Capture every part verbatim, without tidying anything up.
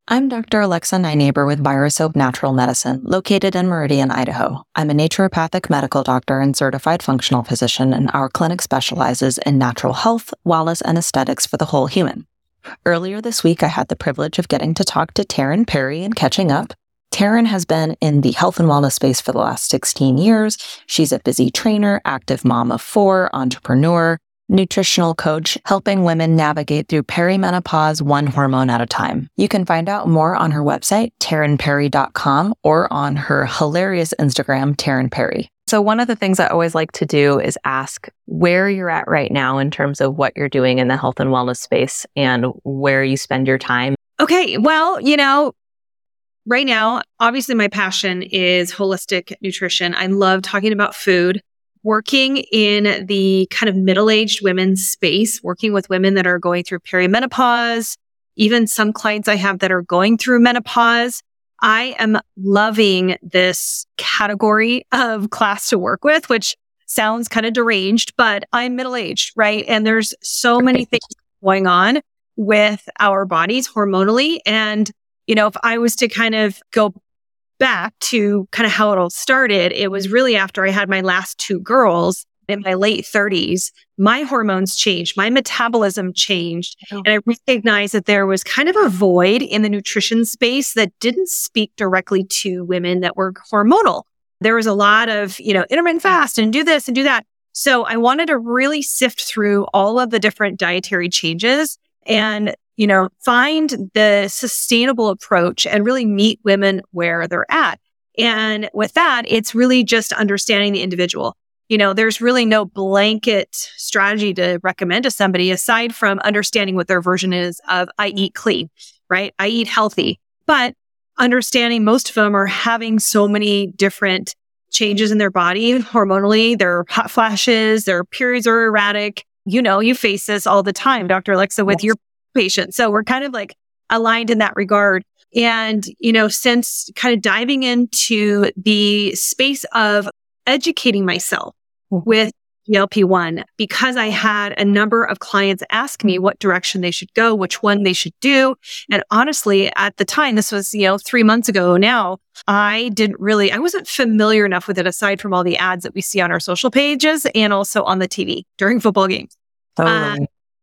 I'm Doctor Alexa Nynaber with Virosoap Natural Medicine, located in Meridian, Idaho. I'm a naturopathic medical doctor and certified functional physician, and our clinic specializes in natural health, wellness, and aesthetics for the whole human. Earlier this week, I had the privilege of getting to talk to Taryn Perry and catching up. Taryn has been in the health and wellness space for the last sixteen years. She's a busy trainer, active mom of four, entrepreneur, nutritional coach, helping women navigate through perimenopause one hormone at a time. You can find out more on her website, taryn perry dot com, or on her hilarious Instagram, Taryn Perry. So one of the things I always like to do is ask where you're at right now in terms of what you're doing in the health and wellness space and where you spend your time. Okay, well, you know, right now, obviously my passion is holistic nutrition. I love talking about food. Working in the kind of middle-aged women's space, working with women that are going through perimenopause, even some clients I have that are going through menopause. I am loving this category of class to work with, which sounds kind of deranged, but I'm middle-aged, right? And there's so many things going on with our bodies hormonally. And, you know, if I was to kind of go back to kind of how it all started, it was really after I had my last two girls in my late thirties, my hormones changed, my metabolism changed. Oh. And I recognized that there was kind of a void in the nutrition space that didn't speak directly to women that were hormonal. There was a lot of, you know, intermittent fast and do this and do that. So I wanted to really sift through all of the different dietary changes and you know, find the sustainable approach and really meet women where they're at. And with that, it's really just understanding the individual. You know, there's really no blanket strategy to recommend to somebody aside from understanding what their version is of I eat clean, right? I eat healthy, but understanding most of them are having so many different changes in their body hormonally, their hot flashes, their periods are erratic. You know, you face this all the time, Doctor Alexa, with yes. your patient. So we're kind of like aligned in that regard. And, you know, since kind of diving into the space of educating myself mm-hmm. with G L P one, because I had a number of clients ask me what direction they should go, which one they should do. And honestly, at the time, this was, you know, three months ago now, I didn't really, I wasn't familiar enough with it aside from all the ads that we see on our social pages and also on the T V during football games. Oh. Uh,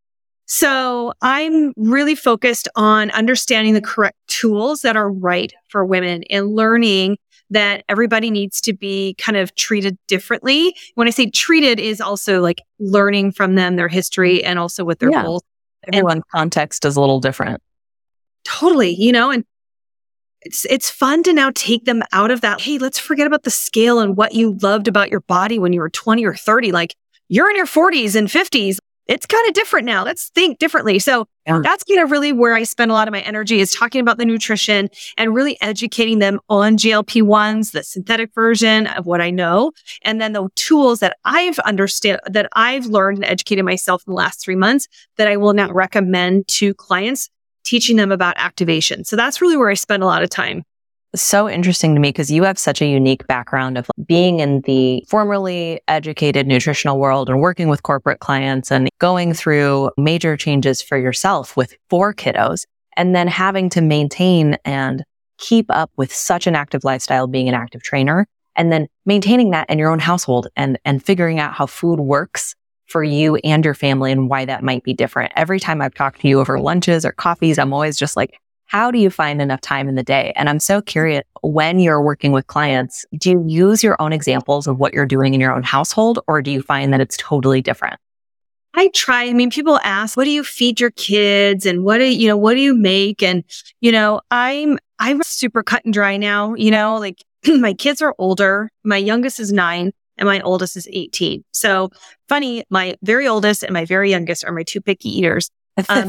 So I'm really focused on understanding the correct tools that are right for women and learning that everybody needs to be kind of treated differently. When I say treated is also like learning from them, their history, and also what their yeah. goals. Everyone's and context is a little different. Totally. You know, and it's, it's fun to now take them out of that. Hey, let's forget about the scale and what you loved about your body when you were twenty or thirty. Like you're in your forties and fifties. It's kind of different now. Let's think differently. So yeah. that's kind of really where I spend a lot of my energy is talking about the nutrition and really educating them on G L P ones, the synthetic version of what I know, and then the tools that I've understand that I've learned and educated myself in the last three months that I will now recommend to clients, teaching them about activation. So that's really where I spend a lot of time. So interesting to me because you have such a unique background of being in the formerly educated nutritional world and working with corporate clients and going through major changes for yourself with four kiddos and then having to maintain and keep up with such an active lifestyle, being an active trainer, and then maintaining that in your own household and, and figuring out how food works for you and your family and why that might be different. Every time I've talked to you over lunches or coffees, I'm always just like, how do you find enough time in the day? And I'm so curious, when you're working with clients, do you use your own examples of what you're doing in your own household, or do you find that it's totally different? I try. I mean, people ask, what do you feed your kids? And what do you know, what do you make? And, you know, I'm, I'm super cut and dry now, you know, like my kids are older. My youngest is nine and my oldest is eighteen. So funny, my very oldest and my very youngest are my two picky eaters. Um,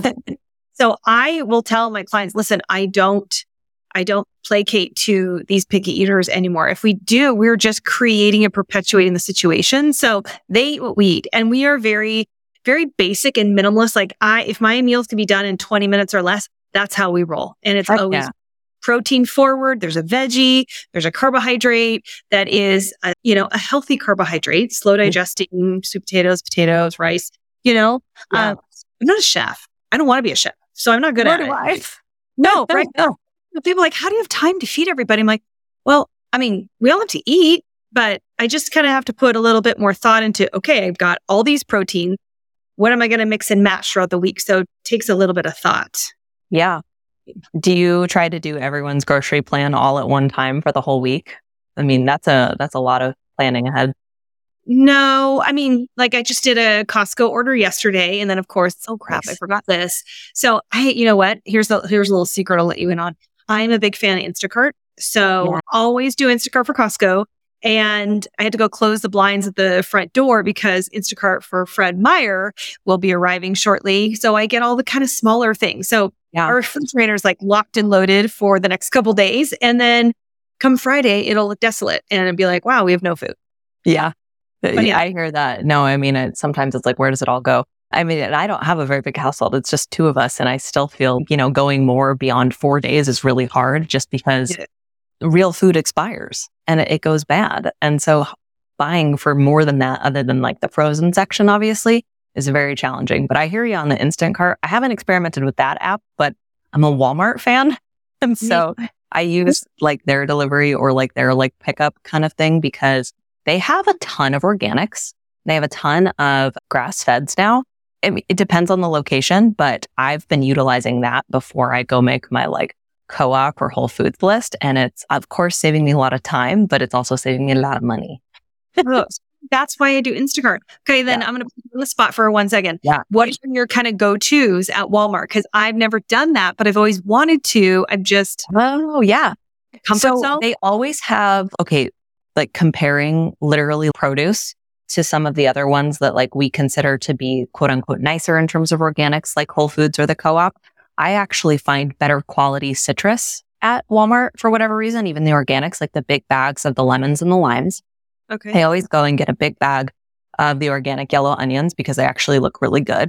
So I will tell my clients, listen, I don't, I don't placate to these picky eaters anymore. If we do, we're just creating and perpetuating the situation. So they eat what we eat. And we are very, very basic and minimalist. Like I, if my meals can be done in twenty minutes or less, that's how we roll. And it's Heck always yeah. protein forward. There's a veggie, there's a carbohydrate that is, a, you know, a healthy carbohydrate, slow digesting, sweet potatoes, potatoes, rice, you know, Yeah. um, I'm not a chef. I don't want to be a chef. So I'm not good Nor at do it. I. No, right? No. People are like, how do you have time to feed everybody? I'm like, well, I mean, we all have to eat, but I just kind of have to put a little bit more thought into, okay, I've got all these proteins. What am I going to mix and match throughout the week? So it takes a little bit of thought. Yeah. Do you try to do everyone's grocery plan all at one time for the whole week? I mean, that's a that's a lot of planning ahead. No, I mean, like I just did a Costco order yesterday, and then of course, oh crap, nice. I forgot this. So I, you know what? Here's the here's a little secret I'll let you in on. I'm a big fan of Instacart, so yeah. always do Instacart for Costco. And I had to go close the blinds at the front door because Instacart for Fred Meyer will be arriving shortly. So I get all the kind of smaller things. So yeah. our refrigerator is like locked and loaded for the next couple days. And then come Friday, it'll look desolate and it'd be like, wow, we have no food. Yeah. But yeah. I hear that. No, I mean, it, sometimes it's like, where does it all go? I mean, I don't have a very big household. It's just two of us. And I still feel, you know, going more beyond four days is really hard just because yeah. real food expires and it, it goes bad. And so buying for more than that, other than like the frozen section, obviously, is very challenging. But I hear you on the Instacart. I haven't experimented with that app, but I'm a Walmart fan. And so yeah. I use like their delivery or like their like pickup kind of thing because they have a ton of organics. They have a ton of grass feds now. It, it depends on the location, but I've been utilizing that before I go make my like Co-op or Whole Foods list. And it's, of course, saving me a lot of time, but it's also saving me a lot of money. Oh, that's why I do Instacart. Okay, then yeah. I'm going to put you on the spot for one second. Yeah. What are your kind of go-tos at Walmart? Because I've never done that, but I've always wanted to. I'm just... Oh, yeah. Comfort so zone? They always have, okay, like comparing literally produce to some of the other ones that like we consider to be quote unquote nicer in terms of organics, like Whole Foods or the Co-op. I actually find better quality citrus at Walmart for whatever reason, even the organics, like the big bags of the lemons and the limes. Okay. I always go and get a big bag of the organic yellow onions because they actually look really good.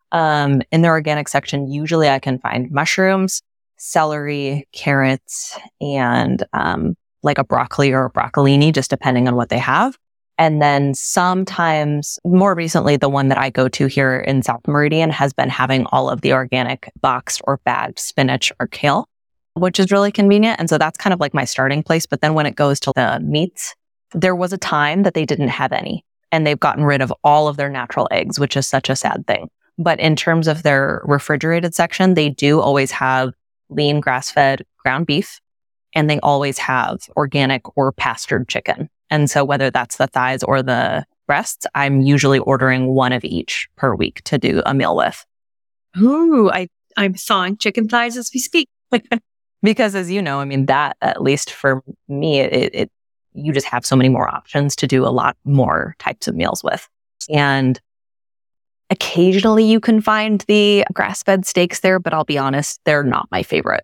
Um, in the organic section, usually I can find mushrooms, celery, carrots, and um, like a broccoli or a broccolini, just depending on what they have. And then sometimes, more recently, the one that I go to here in South Meridian has been having all of the organic boxed or bagged spinach or kale, which is really convenient. And so that's kind of like my starting place. But then when it goes to the meats, there was a time that they didn't have any, and they've gotten rid of all of their natural eggs, which is such a sad thing. But in terms of their refrigerated section, they do always have lean grass-fed ground beef, and they always have organic or pastured chicken. And so whether that's the thighs or the breasts, I'm usually ordering one of each per week to do a meal with. Ooh, I, I'm thawing chicken thighs as we speak. Because as you know, I mean, that, at least for me, it, it you just have so many more options to do a lot more types of meals with. And occasionally you can find the grass-fed steaks there, but I'll be honest, they're not my favorite.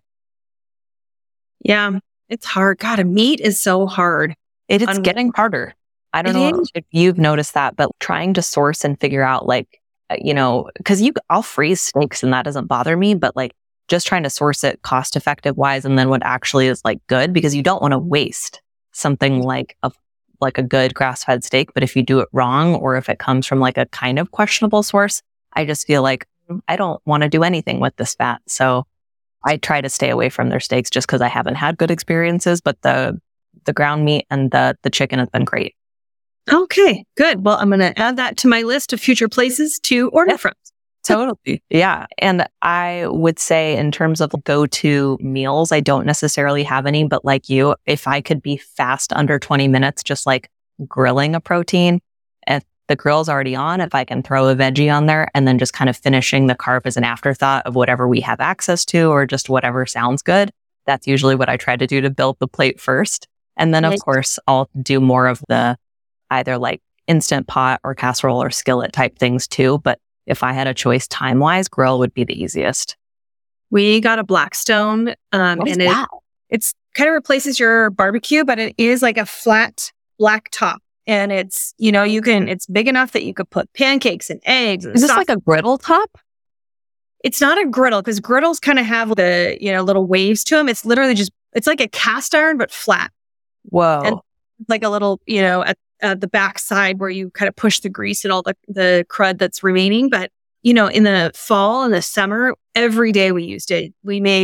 Yeah, it's hard. God, a meat is so hard. It is getting harder. I don't know if you've noticed that, but trying to source and figure out like, you know, because you, I'll freeze steaks and that doesn't bother me, but like just trying to source it cost effective wise and then what actually is like good, because you don't want to waste something like a like a good grass-fed steak. But if you do it wrong or if it comes from like a kind of questionable source, I just feel like I don't want to do anything with this fat. So I try to stay away from their steaks just because I haven't had good experiences, but the the ground meat and the the chicken has been great. Okay, good. Well, I'm going to add that to my list of future places to order yeah, from. Totally. Yeah. And I would say in terms of go-to meals, I don't necessarily have any, but like you, if I could be fast under twenty minutes, just like grilling a protein, if the grill's already on, if I can throw a veggie on there and then just kind of finishing the carb as an afterthought of whatever we have access to or just whatever sounds good, that's usually what I try to do to build the plate first. And then, of nice. course, I'll do more of the either like instant pot or casserole or skillet type things too. But if I had a choice time-wise, grill would be the easiest. We got a Blackstone, um, and it, it's kind of replaces your barbecue, but it is like a flat black top. And it's, you know, you can, it's big enough that you could put pancakes and eggs. And is this like a griddle top? It's not a griddle because griddles kind of have the, you know, little waves to them. It's literally just, it's like a cast iron, but flat. Whoa. And like a little, you know, at, at the back side where you kind of push the grease and all the, the crud that's remaining. But, you know, in the fall and the summer, every day we used it. We made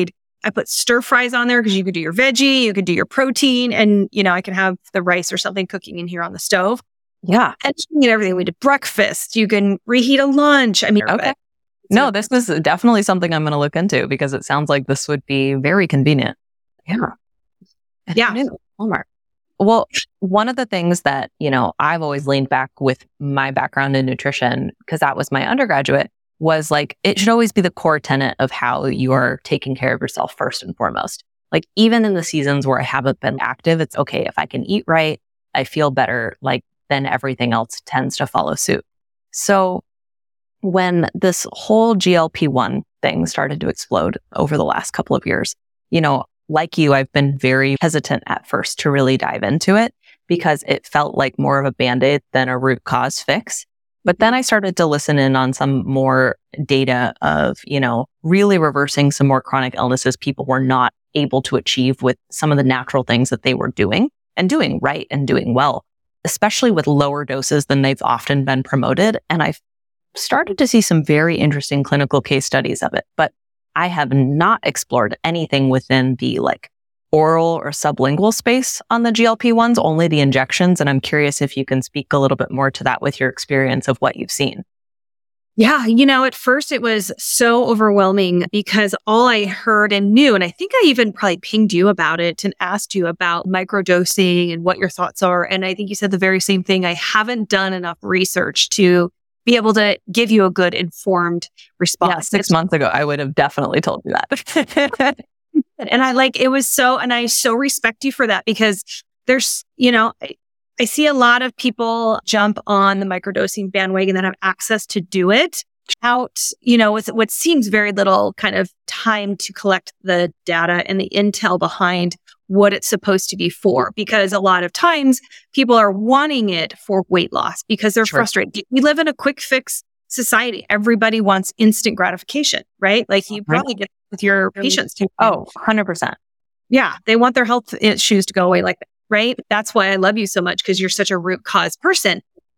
I put stir fries on there because you could do your veggie, you could do your protein, and, you know, I can have the rice or something cooking in here on the stove. Yeah. And you get everything. We did breakfast. You can reheat a lunch. I mean, okay. No, this is definitely something I'm going to look into because it sounds like this would be very convenient. Yeah. Yeah. Walmart. Well, one of the things that, you know, I've always leaned back with my background in nutrition, because that was my undergraduate, was like, it should always be the core tenet of how you are taking care of yourself first and foremost. Like, even in the seasons where I haven't been active, it's okay. If I can eat right, I feel better. Like, then everything else tends to follow suit. So when this whole G L P one thing started to explode over the last couple of years, you know, like you, I've been very hesitant at first to really dive into it because it felt like more of a Band-Aid than a root cause fix. But then I started to listen in on some more data of, you know, really reversing some more chronic illnesses people were not able to achieve with some of the natural things that they were doing and doing right and doing well, especially with lower doses than they've often been promoted. And I've started to see some very interesting clinical case studies of it, but I have not explored anything within the like oral or sublingual space on the G L P ones, only the injections. And I'm curious if you can speak a little bit more to that with your experience of what you've seen. Yeah. You know, at first it was so overwhelming because all I heard and knew, and I think I even probably pinged you about it and asked you about microdosing and what your thoughts are. And I think you said the very same thing. I haven't done enough research to be able to give you a good informed response. Yeah, six months ago, I would have definitely told you that. And I like, it was so, and I so respect you for that because there's, you know, I, I see a lot of people jump on the microdosing bandwagon that have access to do it out, you know, with what seems very little kind of time to collect the data and the intel behind what it's supposed to be for. Because a lot of times people are wanting it for weight loss because they're Sure. frustrated. We live in a quick fix society. Everybody wants instant gratification, right? Like you Right. probably get with your patients too. Oh, one hundred percent. Yeah. They want their health issues to go away like that, right? That's why I love you so much because you're such a root cause person.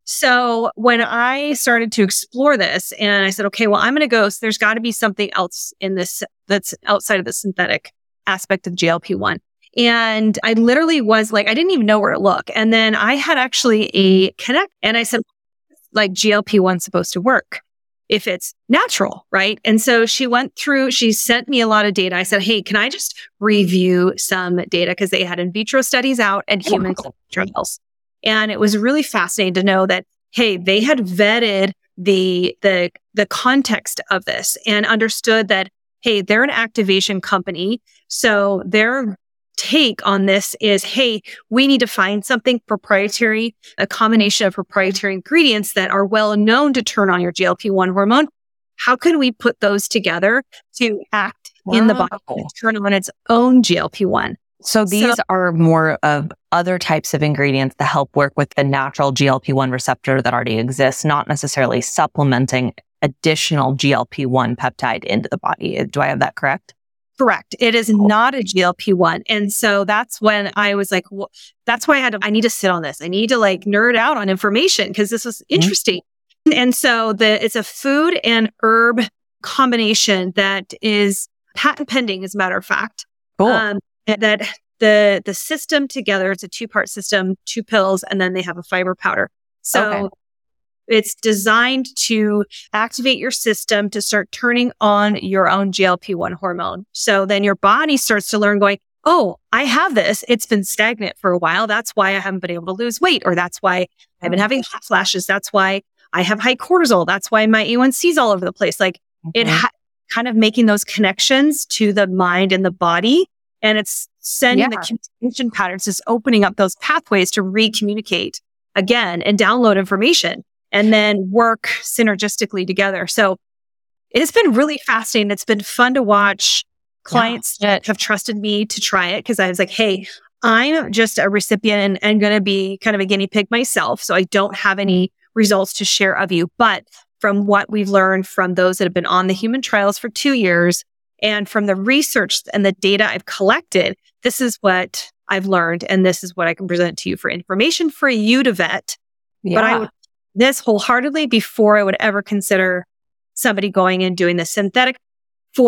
So when I started to explore this and I said, okay, well, I'm going to go, so there's got to be something else in this that's outside of the synthetic aspect of G L P one. And I literally was like, I didn't even know where to look. And then I had actually a connect and I said, like G L P one supposed to work if it's natural, right? And so she went through, she sent me a lot of data. I said, hey, can I just review some data? Because they had in vitro studies out and human trials. And it was really fascinating to know that, hey, they had vetted the, the, the context of this and understood that, hey, they're an activation company. So their take on this is, hey, we need to find something proprietary, a combination of proprietary ingredients that are well known to turn on your G L P one hormone. How can we put those together to act wow. in the body and turn on its own G L P one? So these so, are more of other types of ingredients that help work with the natural G L P one receptor that already exists, not necessarily supplementing additional G L P one peptide into the body. Do I have that correct? Correct. It is not a G L P one. And so that's when I was like, well, that's why I had to, I need to sit on this. I need to like nerd out on information because this was interesting. Mm-hmm. And so the, it's a food and herb combination that is patent pending, as a matter of fact. Cool. Um, that the, the system together, it's a two part system, two pills, and then they have a fiber powder. So okay. It's designed to activate your system to start turning on your own G L P one hormone. So then your body starts to learn going, oh, I have this. It's been stagnant for a while. That's why I haven't been able to lose weight. Or that's why I've been having hot flashes. That's why I have high cortisol. That's why my A one C is all over the place. Like mm-hmm. it ha- kind of making those connections to the mind and the body. And it's sending yeah. the communication patterns, just opening up those pathways to re-communicate again and download information. And then work synergistically together. So it's been really fascinating. It's been fun to watch clients yeah. that have trusted me to try it because I was like, hey, I'm just a recipient and, and going to be kind of a guinea pig myself. So I don't have any results to share of you. But from what we've learned from those that have been on the human trials for two years and from the research and the data I've collected, this is what I've learned. And this is what I can present to you for information for you to vet. Yeah. But I would this wholeheartedly before I would ever consider somebody going and doing the synthetic for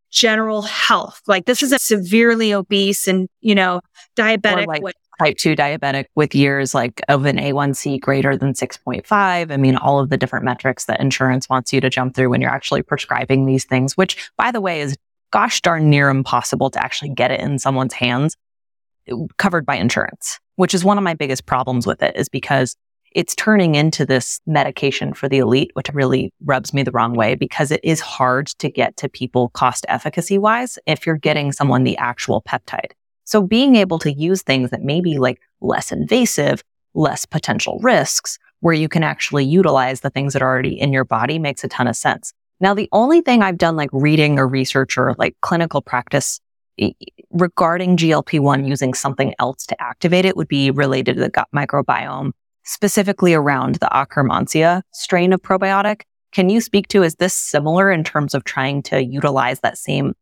general health. Like this is a severely obese and, you know, diabetic. Or like with- type two diabetic with years like of an A one C greater than six point five. I mean, all of the different metrics that insurance wants you to jump through when you're actually prescribing these things, which by the way is gosh darn near impossible to actually get it in someone's hands covered by insurance, which is one of my biggest problems with it, is because it's turning into this medication for the elite, which really rubs me the wrong way because it is hard to get to people cost efficacy wise if you're getting someone the actual peptide. So being able to use things that may be like less invasive, less potential risks, where you can actually utilize the things that are already in your body makes a ton of sense. Now, the only thing I've done like reading or research or like clinical practice regarding G L P one using something else to activate it would be related to the gut microbiome, specifically around the Akkermansia strain of probiotic. Can you speak to, is this similar in terms of trying to utilize that same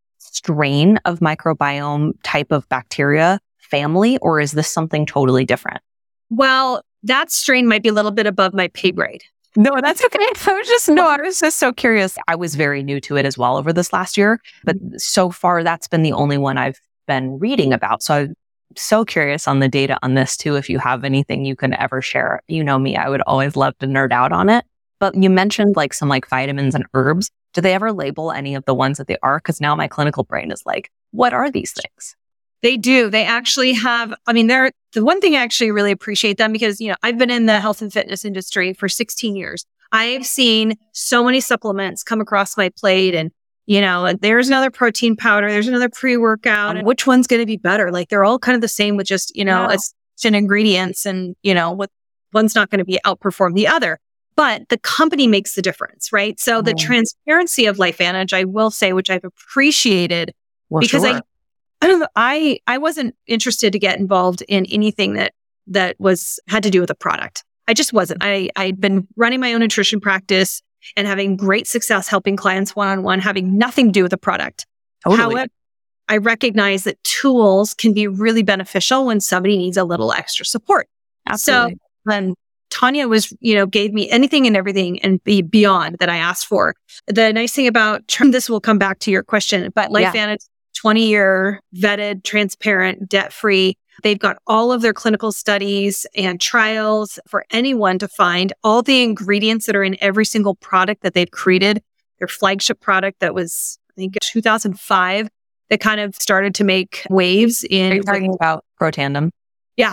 strain of microbiome type of bacteria family, or is this something totally different? Well, that strain might be a little bit above my pay grade. No, that's okay. I was just, no, I was just so curious. I was very new to it as well over this last year, but so far that's been the only one I've been reading about. So I'm so curious on the data on this too. If you have anything you can ever share, you know me, I would always love to nerd out on it. But you mentioned like some like vitamins and herbs. Do they ever label any of the ones that they are? Because now my clinical brain is like, what are these things? They do. They actually have, I mean, they're the one thing I actually really appreciate them because, you know, I've been in the health and fitness industry for sixteen years. I've seen so many supplements come across my plate and, you know, there's another protein powder, there's another pre-workout, and which one's going to be better? Like they're all kind of the same with just, you know, Wow. it's ingredients and, you know, what one's not going to be outperform the other. But the company makes the difference, right? So the Mm. transparency of LifeVantage, I will say, which I've appreciated Well, because sure. I, I, I wasn't interested to get involved in anything that, that was, had to do with a product. I just wasn't. I, I'd been running my own nutrition practice and having great success helping clients one-on-one, having nothing to do with the product. Totally. However, I recognize that tools can be really beneficial when somebody needs a little extra support. Absolutely. So then Tanya was, you know, gave me anything and everything and be beyond that I asked for. The nice thing about this will come back to your question, but LifeVantage, yeah. twenty year vetted, transparent, debt free. They've got all of their clinical studies and trials for anyone to find all the ingredients that are in every single product that they've created. Their flagship product that was, I think, two thousand five that kind of started to make waves in. Are you talking about Protandim? Yeah.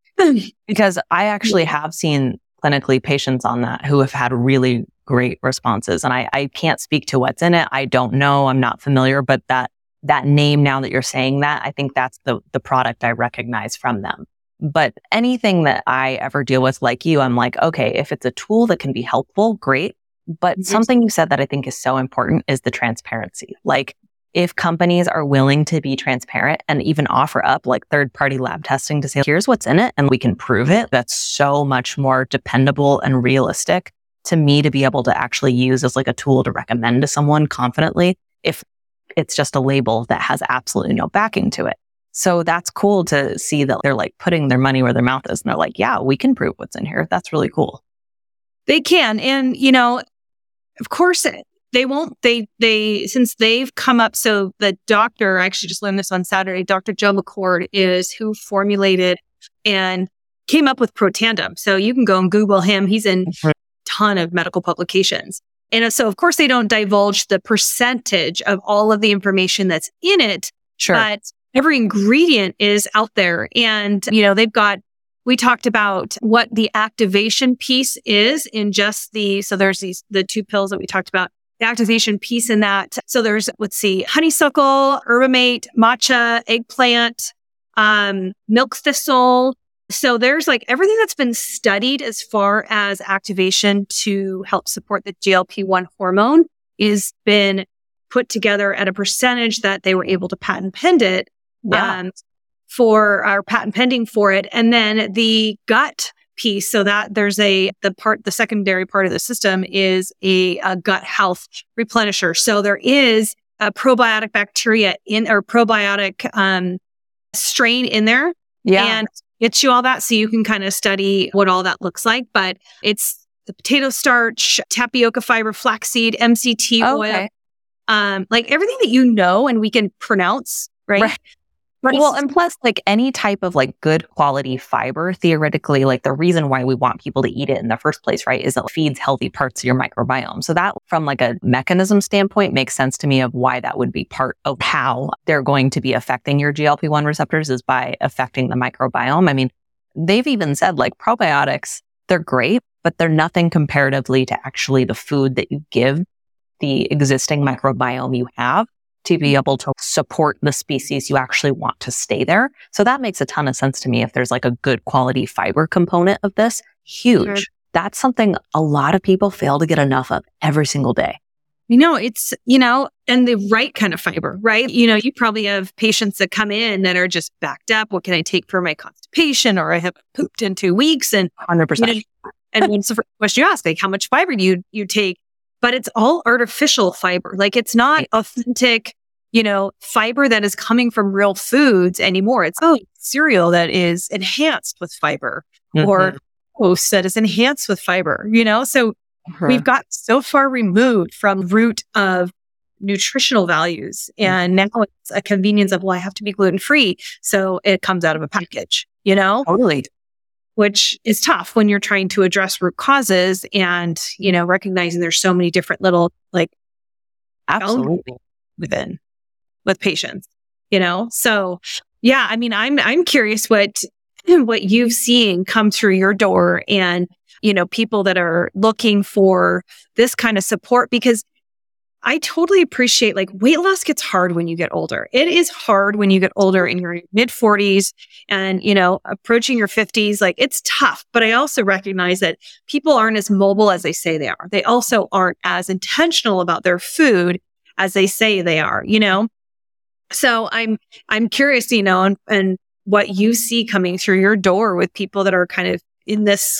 Because I actually have seen clinically patients on that who have had really great responses. And I, I can't speak to what's in it. I don't know. I'm not familiar, but that that name, now that you're saying that, I think that's the the product I recognize from them. But anything that I ever deal with, like you, I'm like, okay, if it's a tool that can be helpful, great. But mm-hmm. something you said that I think is so important is the transparency. Like, if companies are willing to be transparent and even offer up like third-party lab testing to say, here's what's in it and we can prove it, that's so much more dependable and realistic to me to be able to actually use as like a tool to recommend to someone confidently if it's just a label that has absolutely no backing to it. So that's cool to see that they're like putting their money where their mouth is and they're like, yeah, we can prove what's in here. That's really cool. They can. And, you know, of course, They won't, they, they, since they've come up, so the doctor, I actually just learned this on Saturday, Doctor Joe McCord is who formulated and came up with Protandim. So you can go and Google him. He's in a ton of medical publications. And so of course they don't divulge the percentage of all of the information that's in it. Sure. But every ingredient is out there. And, you know, they've got, we talked about what the activation piece is in just the, so there's these, the two pills that we talked about. The activation piece in that. So there's, let's see, honeysuckle, herbamate, matcha, eggplant, um, milk thistle. So there's like everything that's been studied as far as activation to help support the G L P one hormone is been put together at a percentage that they were able to patent pend it yeah. um, for our patent pending for it. And then the gut piece, so that there's a the part the secondary part of the system is a, a gut health replenisher. So there is a probiotic bacteria in or probiotic um strain in there, yeah, and gets you all that, so you can kind of study what all that looks like. But it's the potato starch, tapioca fiber, flaxseed, M C T oh, oil, okay. um, like everything that you know and we can pronounce, right? Right. Well, and plus, like any type of like good quality fiber, theoretically, like the reason why we want people to eat it in the first place, right, is it feeds healthy parts of your microbiome. So that from like a mechanism standpoint makes sense to me of why that would be part of how they're going to be affecting your G L P one receptors is by affecting the microbiome. I mean, they've even said like probiotics, they're great, but they're nothing comparatively to actually the food that you give the existing microbiome you have to be able to support the species you actually want to stay there. So that makes a ton of sense to me if there's like a good quality fiber component of this. Huge. Sure. That's something a lot of people fail to get enough of every single day. You know, it's, you know, and the right kind of fiber, right? You know, you probably have patients that come in that are just backed up. What can I take for my constipation? Or I have pooped in two weeks and one hundred percent. You know, and what's the first question you ask? Like, how much fiber do you, you take? But it's all artificial fiber. Like it's not authentic, you know, fiber that is coming from real foods anymore. It's oh, cereal that is enhanced with fiber mm-hmm. or toast that is enhanced with fiber, you know? So mm-hmm. we've got so far removed from root of nutritional values. And mm-hmm. now it's a convenience of, well, I have to be gluten-free. So it comes out of a package, you know? Totally. Which is tough when you're trying to address root causes and, you know, recognizing there's so many different little like absolutely within with patients, you know? So yeah, I mean, I'm, I'm curious what, what you've seen come through your door and, you know, people that are looking for this kind of support, because I totally appreciate like weight loss gets hard when you get older. It is hard when you get older in your mid forties and, you know, approaching your fifties. Like it's tough, but I also recognize that people aren't as mobile as they say they are. They also aren't as intentional about their food as they say they are, you know? So I'm, I'm curious, you know, and, and what you see coming through your door with people that are kind of in this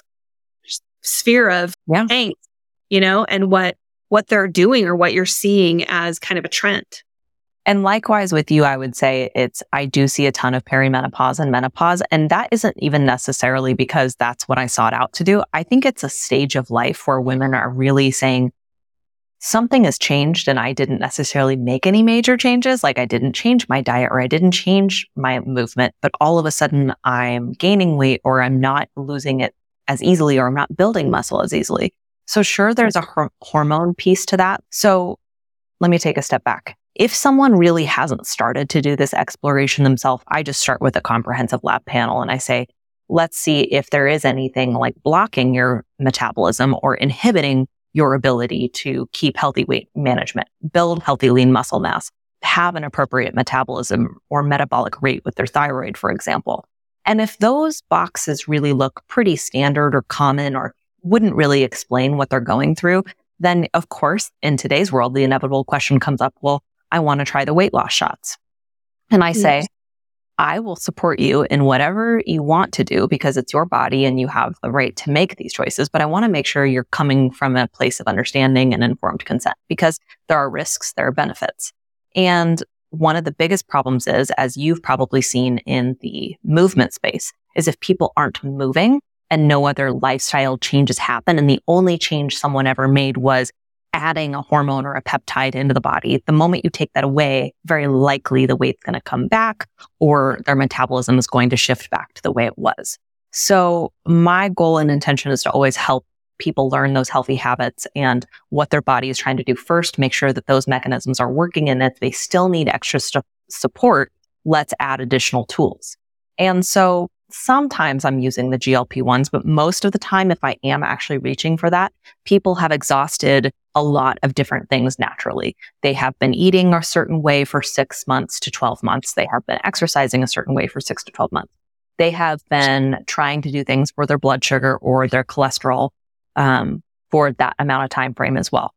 sphere of yeah. angst, you know, and what, what they're doing or what you're seeing as kind of a trend. And likewise with you, I would say it's, I do see a ton of perimenopause and menopause. And that isn't even necessarily because that's what I sought out to do. I think it's a stage of life where women are really saying something has changed and I didn't necessarily make any major changes. Like I didn't change my diet or I didn't change my movement, but all of a sudden I'm gaining weight or I'm not losing it as easily or I'm not building muscle as easily. So sure, there's a hor- hormone piece to that. So let me take a step back. If someone really hasn't started to do this exploration themselves, I just start with a comprehensive lab panel and I say, let's see if there is anything like blocking your metabolism or inhibiting your ability to keep healthy weight management, build healthy lean muscle mass, have an appropriate metabolism or metabolic rate with their thyroid, for example. And if those boxes really look pretty standard or common or wouldn't really explain what they're going through, then of course, in today's world, the inevitable question comes up, well, I want to try the weight loss shots. And I say, yes. I will support you in whatever you want to do because it's your body and you have the right to make these choices. But I want to make sure you're coming from a place of understanding and informed consent because there are risks, there are benefits. And one of the biggest problems is, as you've probably seen in the movement space, is if people aren't moving, and no other lifestyle changes happen. And the only change someone ever made was adding a hormone or a peptide into the body. The moment you take that away, very likely the weight's going to come back or their metabolism is going to shift back to the way it was. So my goal and intention is to always help people learn those healthy habits and what their body is trying to do first, make sure that those mechanisms are working. And if they still need extra st- support, let's add additional tools. And so sometimes I'm using the G L P ones, but most of the time, if I am actually reaching for that, people have exhausted a lot of different things naturally. They have been eating a certain way for six months to twelve months. They have been exercising a certain way for six to twelve months. They have been trying to do things for their blood sugar or their cholesterol um, for that amount of time frame as well.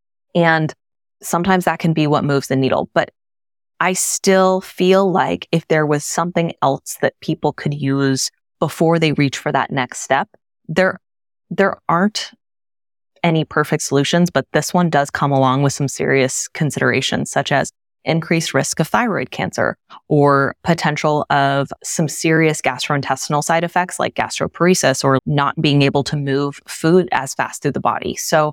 And sometimes that can be what moves the needle. But I still feel like if there was something else that people could use before they reach for that next step, there, there aren't any perfect solutions, but this one does come along with some serious considerations, such as increased risk of thyroid cancer or potential of some serious gastrointestinal side effects like gastroparesis or not being able to move food as fast through the body. So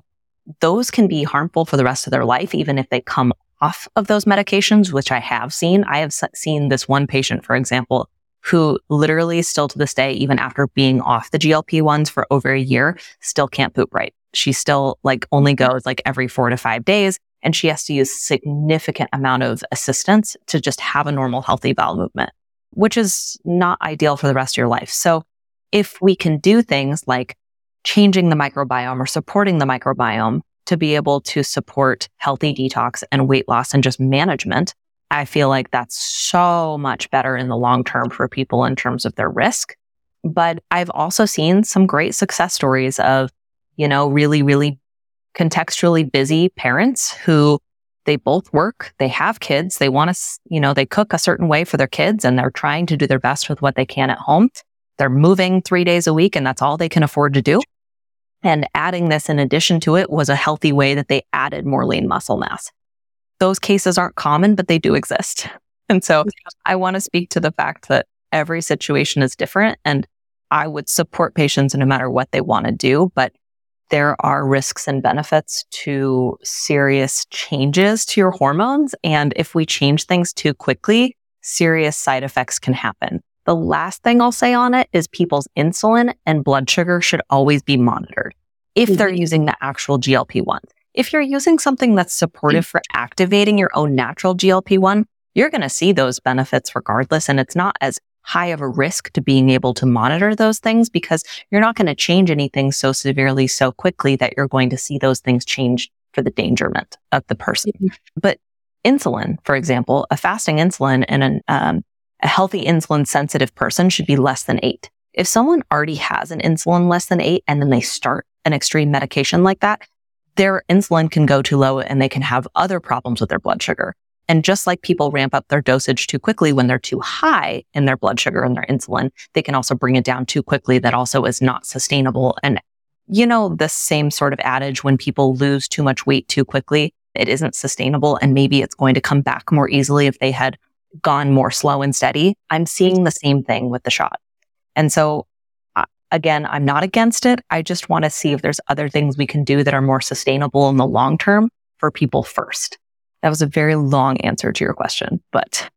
those can be harmful for the rest of their life, even if they come off of those medications, which I have seen. I have seen this one patient, for example, who literally still to this day, even after being off the G L P ones for over a year, still can't poop right. She still like only goes like every four to five days. And she has to use significant amount of assistance to just have a normal, healthy bowel movement, which is not ideal for the rest of your life. So if we can do things like changing the microbiome or supporting the microbiome to be able to support healthy detox and weight loss and just management, I feel like that's so much better in the long term for people in terms of their risk. But I've also seen some great success stories of, you know, really, really contextually busy parents who they both work, they have kids, they want to, you know, they cook a certain way for their kids and they're trying to do their best with what they can at home. They're moving three days a week and that's all they can afford to do. And adding this in addition to it was a healthy way that they added more lean muscle mass. Those cases aren't common, but they do exist. And so I want to speak to the fact that every situation is different and I would support patients no matter what they want to do, but there are risks and benefits to serious changes to your hormones. And if we change things too quickly, serious side effects can happen. The last thing I'll say on it is people's insulin and blood sugar should always be monitored if they're using the actual G L P one. If you're using something that's supportive for activating your own natural G L P one, you're going to see those benefits regardless. And it's not as high of a risk to being able to monitor those things because you're not going to change anything so severely so quickly that you're going to see those things change for the endangerment of the person. Mm-hmm. But insulin, for example, a fasting insulin in an, um, a healthy insulin sensitive person should be less than eight. If someone already has an insulin less than eight and then they start an extreme medication like that, their insulin can go too low and they can have other problems with their blood sugar. And just like people ramp up their dosage too quickly when they're too high in their blood sugar and their insulin, they can also bring it down too quickly. That also is not sustainable. And you know, the same sort of adage when people lose too much weight too quickly, it isn't sustainable. And maybe it's going to come back more easily if they had gone more slow and steady. I'm seeing the same thing with the shot. And so uh, again, I'm not against it. I just want to see if there's other things we can do that are more sustainable in the long term for people first. That was a very long answer to your question, but.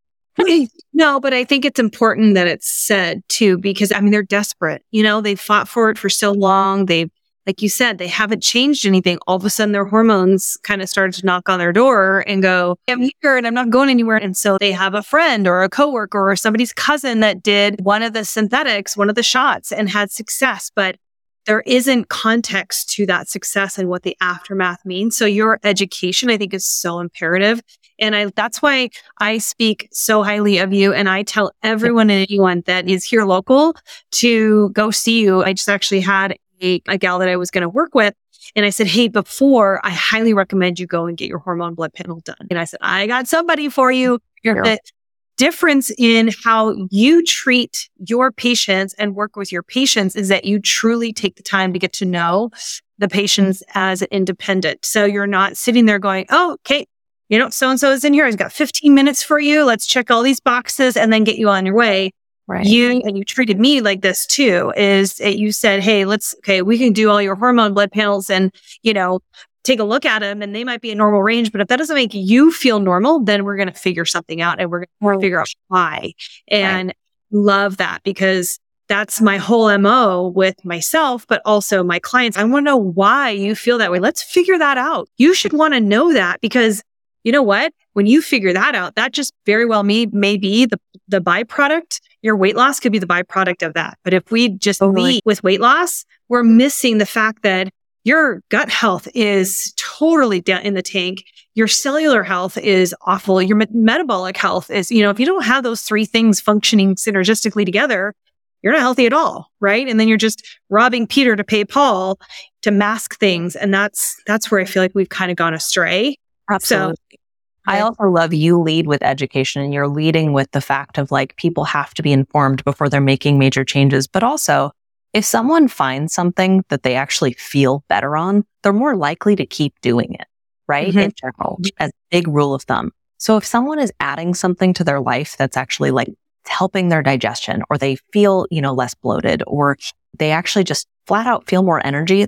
No, but I think it's important that it's said too, because I mean, they're desperate. You know, they fought for it for so long. They've, like you said, they haven't changed anything. All of a sudden their hormones kind of started to knock on their door and go, I'm here and I'm not going anywhere. And so they have a friend or a coworker or somebody's cousin that did one of the synthetics, one of the shots and had success, but there isn't context to that success and what the aftermath means. So your education, I think, is so imperative. And I, that's why I speak so highly of you. And I tell everyone and anyone that is here local to go see you. I just actually had a, a gal that I was going to work with. And I said, hey, before, I highly recommend you go and get your hormone blood panel done. And I said, I got somebody for you. You're the difference in how you treat your patients and work with your patients is that you truly take the time to get to know the patients as an independent. So you're not sitting there going, oh, okay, you know, so-and-so is in here. He's got fifteen minutes for you. Let's check all these boxes and then get you on your way. Right. You, and you treated me like this too, is that you said, hey, let's, okay, we can do all your hormone blood panels and, you know, take a look at them and they might be a normal range. But if that doesn't make you feel normal, then we're going to figure something out and we're going to figure out why. And right. Love that because that's my whole M O with myself, but also my clients. I want to know why you feel that way. Let's figure that out. You should want to know that because you know what? When you figure that out, that just very well may, may be the, the byproduct. Your weight loss could be the byproduct of that. But if we just totally. lead with weight loss, we're missing the fact that your gut health is totally down in the tank. Your cellular health is awful. Your me- metabolic health is, you know, if you don't have those three things functioning synergistically together, you're not healthy at all, right? And then you're just robbing Peter to pay Paul to mask things. And that's, that's where I feel like we've kind of gone astray. Absolutely. So, I also love you lead with education and you're leading with the fact of like people have to be informed before they're making major changes. But also, if someone finds something that they actually feel better on, they're more likely to keep doing it, right? Mm-hmm. In general, as a big rule of thumb. So if someone is adding something to their life that's actually like helping their digestion or they feel, you know, less bloated or they actually just flat out feel more energy, they're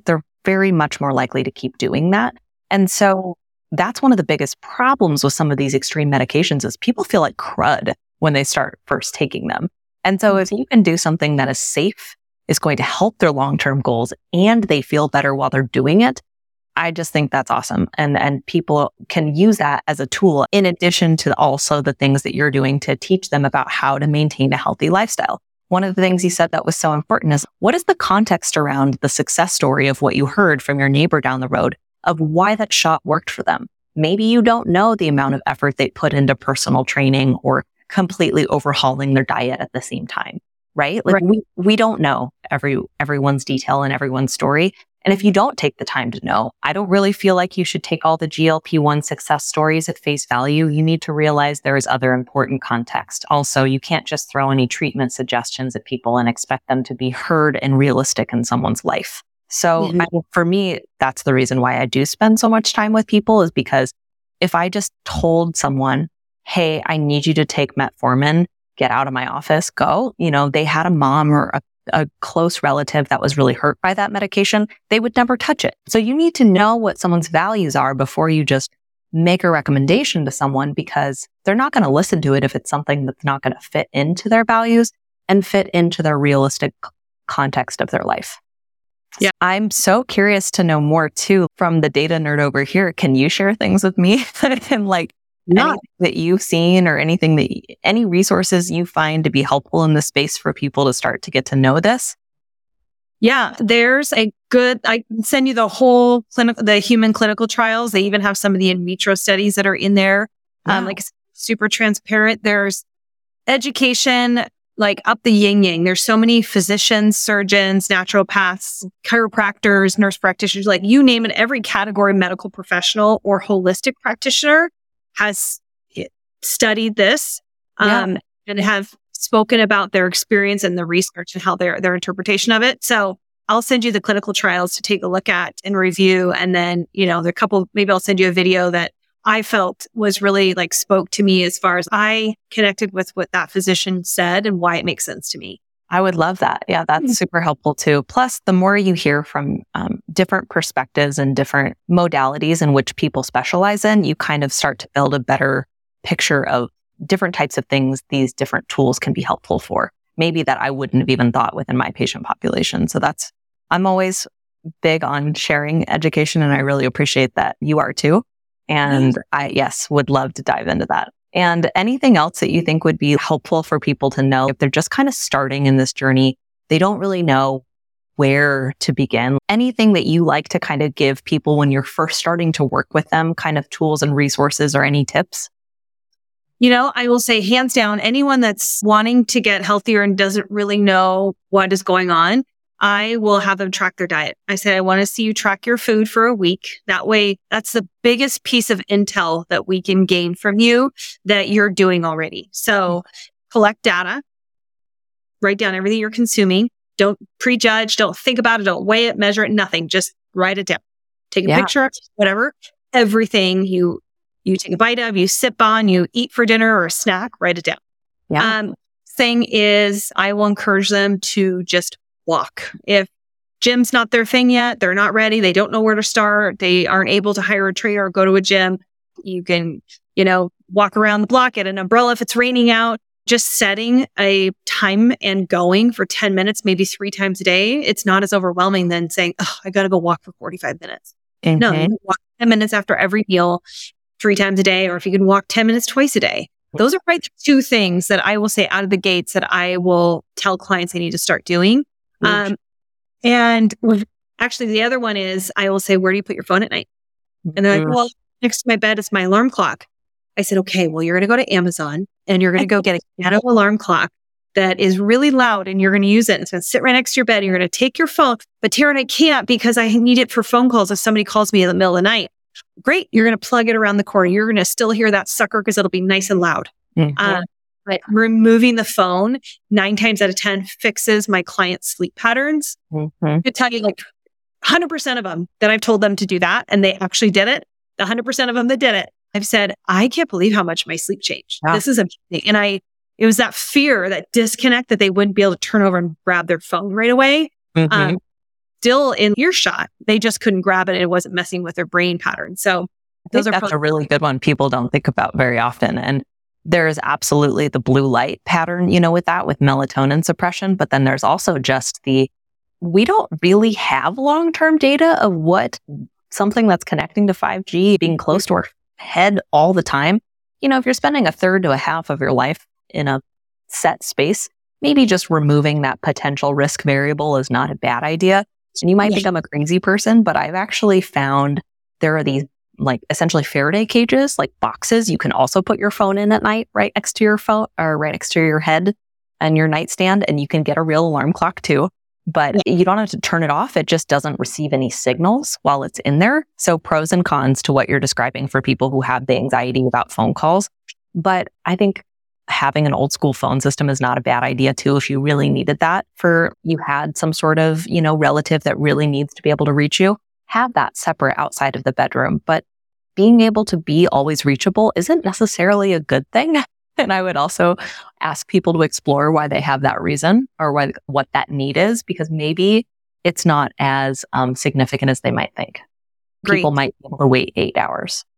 very much more likely to keep doing that. And so that's one of the biggest problems with some of these extreme medications is people feel like crud when they start first taking them. And so if you can do something that is safe, is going to help their long-term goals, and they feel better while they're doing it, I just think that's awesome. And, and people can use that as a tool in addition to also the things that you're doing to teach them about how to maintain a healthy lifestyle. One of the things you said that was so important is, what is the context around the success story of what you heard from your neighbor down the road of why that shot worked for them? Maybe you don't know the amount of effort they put into personal training or completely overhauling their diet at the same time, right? Like right. we we don't know every everyone's detail and everyone's story. And if you don't take the time to know, I don't really feel like you should take all the G L P one success stories at face value. You need to realize there is other important context. Also, you can't just throw any treatment suggestions at people and expect them to be heard and realistic in someone's life. So mm-hmm. I, for me, that's the reason why I do spend so much time with people, is because if I just told someone, hey, I need you to take metformin, get out of my office, go, you know, they had a mom or a a close relative that was really hurt by that medication, they would never touch it. So you need to know what someone's values are before you just make a recommendation to someone, because they're not going to listen to it if it's something that's not going to fit into their values and fit into their realistic context of their life. Yeah. I'm so curious to know more too from the data nerd over here. Can you share things with me and like Not. anything that you've seen or anything that, any resources you find to be helpful in the space for people to start to get to know this? Yeah, there's a good, I can send you the whole clinical, the human clinical trials. They even have some of the in vitro studies that are in there. Wow. Um, like super transparent. There's education, like up the yin yang. There's so many physicians, surgeons, naturopaths, chiropractors, nurse practitioners, like you name it, every category medical professional or holistic practitioner has studied this yeah. um, and have spoken about their experience and the research and how their their interpretation of it. So I'll send you the clinical trials to take a look at and review. And then, you know, there are a couple, maybe I'll send you a video that I felt was really like spoke to me as far as I connected with what that physician said and why it makes sense to me. I would love that. Yeah, that's mm-hmm. super helpful too. Plus, the more you hear from um, different perspectives and different modalities in which people specialize in, you kind of start to build a better picture of different types of things these different tools can be helpful for. Maybe that I wouldn't have even thought within my patient population. So that's, I'm always big on sharing education, and I really appreciate that you are too. And I, yes, would love to dive into that. And anything else that you think would be helpful for people to know if they're just kind of starting in this journey, they don't really know where to begin? Anything that you like to kind of give people when you're first starting to work with them, kind of tools and resources or any tips? You know, I will say hands down, anyone that's wanting to get healthier and doesn't really know what is going on, I will have them track their diet. I say, I want to see you track your food for a week. That way, that's the biggest piece of intel that we can gain from you that you're doing already. So collect data, write down everything you're consuming. Don't prejudge, don't think about it, don't weigh it, measure it, nothing. Just write it down. Take a yeah. picture, whatever. Everything you you take a bite of, you sip on, you eat for dinner or a snack, write it down. Yeah. Um, thing is, I will encourage them to just walk. If gym's not their thing yet, they're not ready, they don't know where to start, they aren't able to hire a trainer or go to a gym, you can, you know, walk around the block, get an umbrella if it's raining out. Just setting a time and going for ten minutes, maybe three times a day, it's not as overwhelming than saying, oh, I got to go walk for forty-five minutes. Mm-hmm. No, you walk ten minutes after every meal, three times a day, or if you can walk ten minutes twice a day. Those are right two things that I will say out of the gates that I will tell clients they need to start doing. Um, and actually the other one is I will say, where do you put your phone at night? And they're like, well, next to my bed is my alarm clock. I said, okay, well, you're going to go to Amazon and you're going to go get a piano alarm clock that is really loud and you're going to use it. And it's going to sit right next to your bed. And you're going to take your phone, but Taryn, I can't because I need it for phone calls. If somebody calls me in the middle of the night, great. You're going to plug it around the cord. You're going to still hear that sucker because it'll be nice and loud. Mm-hmm. Uh, But removing the phone nine times out of ten fixes my clients' sleep patterns. Mm-hmm. I could tell you like one hundred percent of them that I've told them to do that and they actually did it. The one hundred percent of them that did it, I've said, I can't believe how much my sleep changed. Yeah. This is amazing. And I, it was that fear, that disconnect that they wouldn't be able to turn over and grab their phone right away. Mm-hmm. Um, still in earshot. They just couldn't grab it. It wasn't messing with their brain pattern. So those are that's pro- a really good one people don't think about very often. And there is absolutely the blue light pattern, you know, with that, with melatonin suppression. But then there's also just the, we don't really have long-term data of what something that's connecting to five G being close to our head all the time. You know, if you're spending a third to a half of your life in a set space, maybe just removing that potential risk variable is not a bad idea. And you might yeah. think I'm a crazy person, but I've actually found there are these like essentially Faraday cages, like boxes you can also put your phone in at night, right next to your phone or right next to your head and your nightstand. And you can get a real alarm clock too, but yeah. you don't have to turn it off. It just doesn't receive any signals while it's in there. So pros and cons to what you're describing for people who have the anxiety about phone calls. But I think having an old school phone system is not a bad idea too. If you really needed that for, you had some sort of, you know, relative that really needs to be able to reach you, have that separate outside of the bedroom. But being able to be always reachable isn't necessarily a good thing. And I would also ask people to explore why they have that reason or why, what that need is, because maybe it's not as um, significant as they might think. Great. People might be able to wait eight hours.